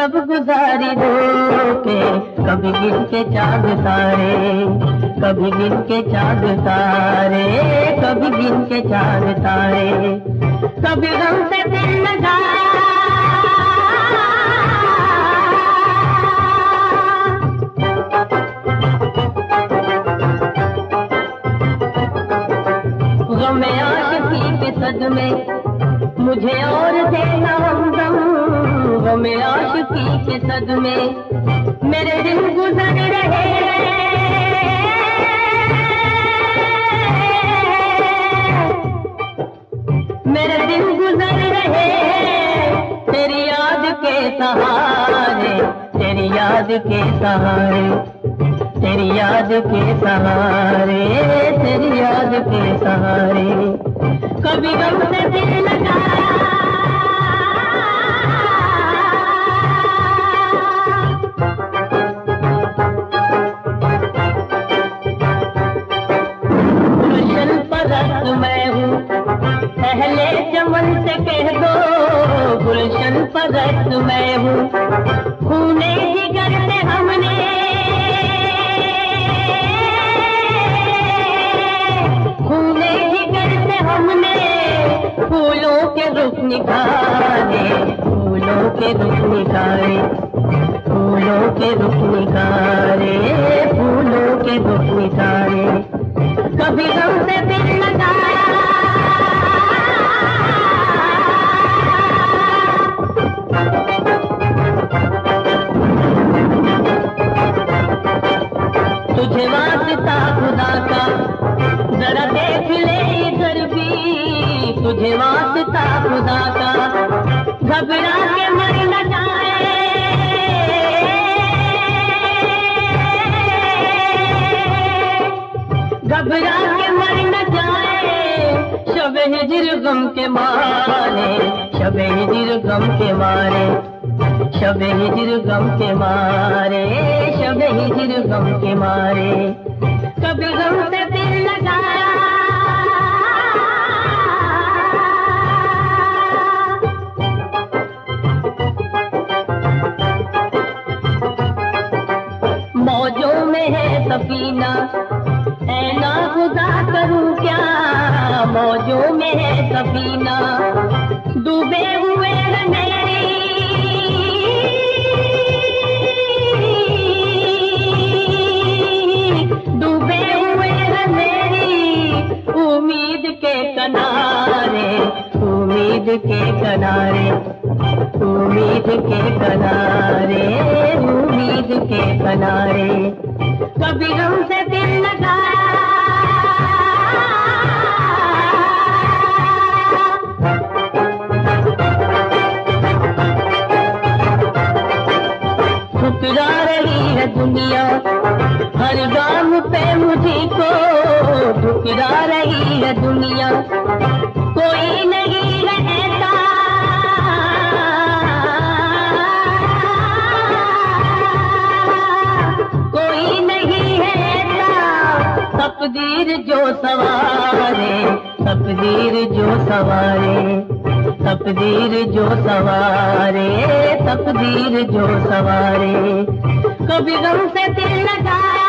सब गुजारी दो के, कभी गिन के चाँद तारे, कभी गिन के चाँद तारे, कभी गिन के चाँद तारे, कभी गम से दिल लगा गम आशिकी के सदमे मुझे और देना हमदम, गम आशिकी के सदमे मेरे दिन गुजर रहे, मेरे दिन गुजर रहे तेरी याद के सहारे, तेरी याद के सहारे, तेरी याद के सहारे, तेरी याद के सहारे, कभी गम से दिल लगा गुलशन परस्त मैं हूँ, पहले चमन से कह दो, गुलशन परस्त मैं हूँ, खूने जिगर से हमने फूलों के रुख निकाले, फूलों के रुख निकाले, फूलों के रुख निकाले, फूलों के रुख निकाले, कभी गम से दिल लगाया तुझे वास्ता खुदा का, जरा देख ले इधर भी, तुझे वास्ता खुदा का, घबरा के मर न जाए, घबरा के मर न जाए, शब हिजर गम के मारे, शब हिजर गम के मारे, शब हिजर गम के मारे, शब हिजर गम के मारे, कभी गम से दिल लगाया मौजों में है सफीना, ऐना खुदा करूं क्या, मौजों में है सफीना, डूबे हुए मेरी, डूबे हुए मेरी उम्मीद के किनारे, उम्मीद के किनारे, उम्मीद के किनारे, उम्मीद के किनारे, कभी गम से दिल लगाया ठुकरा रही है दुनिया हर गाम पे मुझे को, ठुकरा रही है दुनिया, कोई नहीं रहता, कोई नहीं रहता, तकदीर जो सवारे, तकदीर जो सवारे, तकदीर जो सवारे, तकदीर जो सवारे, कभी गम से दिल लगा